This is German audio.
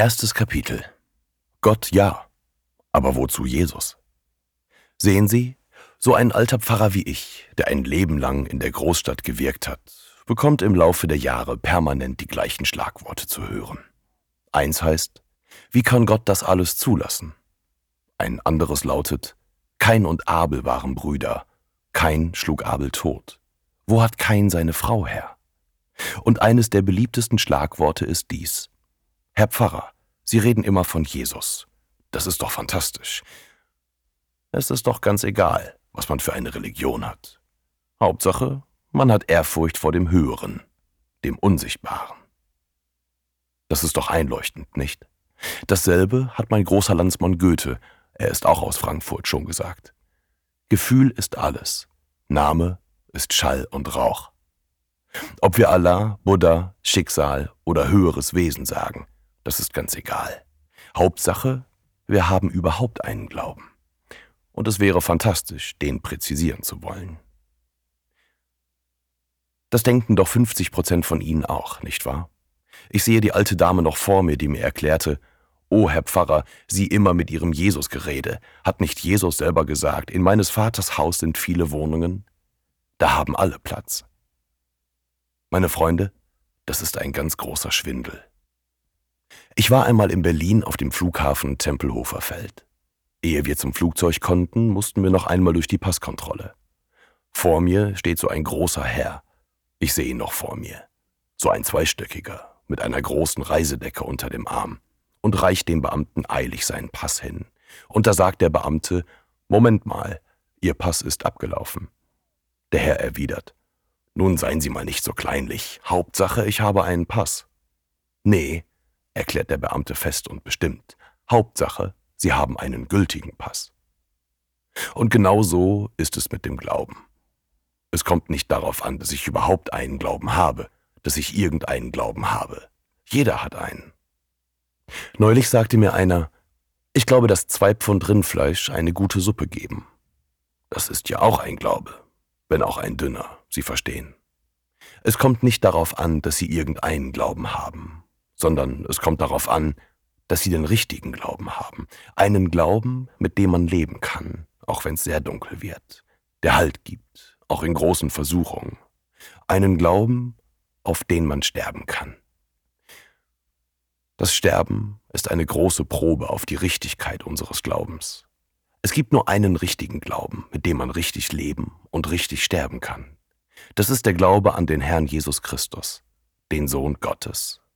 Erstes Kapitel. Gott ja, aber wozu Jesus? Sehen Sie, so ein alter Pfarrer wie ich, der ein Leben lang in der Großstadt gewirkt hat, bekommt im Laufe der Jahre permanent die gleichen Schlagworte zu hören. Eins heißt, wie kann Gott das alles zulassen? Ein anderes lautet, Kain und Abel waren Brüder, Kain schlug Abel tot. Wo hat Kain seine Frau her? Und eines der beliebtesten Schlagworte ist dies: Herr Pfarrer, Sie reden immer von Jesus. Das ist doch fantastisch. Es ist doch ganz egal, was man für eine Religion hat. Hauptsache, man hat Ehrfurcht vor dem Höheren, dem Unsichtbaren. Das ist doch einleuchtend, nicht? Dasselbe hat mein großer Landsmann Goethe, er ist auch aus Frankfurt, schon gesagt. Gefühl ist alles, Name ist Schall und Rauch. Ob wir Allah, Buddha, Schicksal oder höheres Wesen sagen, das ist ganz egal. Hauptsache, wir haben überhaupt einen Glauben. Und es wäre fantastisch, den präzisieren zu wollen. Das denken doch 50% von Ihnen auch, nicht wahr? Ich sehe die alte Dame noch vor mir, die mir erklärte: »Oh, Herr Pfarrer, Sie immer mit Ihrem Jesus-Gerede. Hat nicht Jesus selber gesagt, in meines Vaters Haus sind viele Wohnungen? Da haben alle Platz.« Meine Freunde, das ist ein ganz großer Schwindel. Ich war einmal in Berlin auf dem Flughafen Tempelhofer Feld. Ehe wir zum Flugzeug konnten, mussten wir noch einmal durch die Passkontrolle. Vor mir steht so ein großer Herr. Ich sehe ihn noch vor mir. So ein zweistöckiger, mit einer großen Reisedecke unter dem Arm, und reicht dem Beamten eilig seinen Pass hin. Und da sagt der Beamte: »Moment mal, Ihr Pass ist abgelaufen.« Der Herr erwidert: »Nun seien Sie mal nicht so kleinlich. Hauptsache, ich habe einen Pass.« »Nee«, erklärt der Beamte fest und bestimmt, »Hauptsache, Sie haben einen gültigen Pass.« Und genau so ist es mit dem Glauben. Es kommt nicht darauf an, dass ich überhaupt einen Glauben habe, dass ich irgendeinen Glauben habe. Jeder hat einen. Neulich sagte mir einer: »Ich glaube, dass 2 Pfund Rindfleisch eine gute Suppe geben.« Das ist ja auch ein Glaube, wenn auch ein dünner, Sie verstehen. Es kommt nicht darauf an, dass Sie irgendeinen Glauben haben, sondern es kommt darauf an, dass Sie den richtigen Glauben haben. Einen Glauben, mit dem man leben kann, auch wenn es sehr dunkel wird, der Halt gibt, auch in großen Versuchungen. Einen Glauben, auf den man sterben kann. Das Sterben ist eine große Probe auf die Richtigkeit unseres Glaubens. Es gibt nur einen richtigen Glauben, mit dem man richtig leben und richtig sterben kann. Das ist der Glaube an den Herrn Jesus Christus, den Sohn Gottes.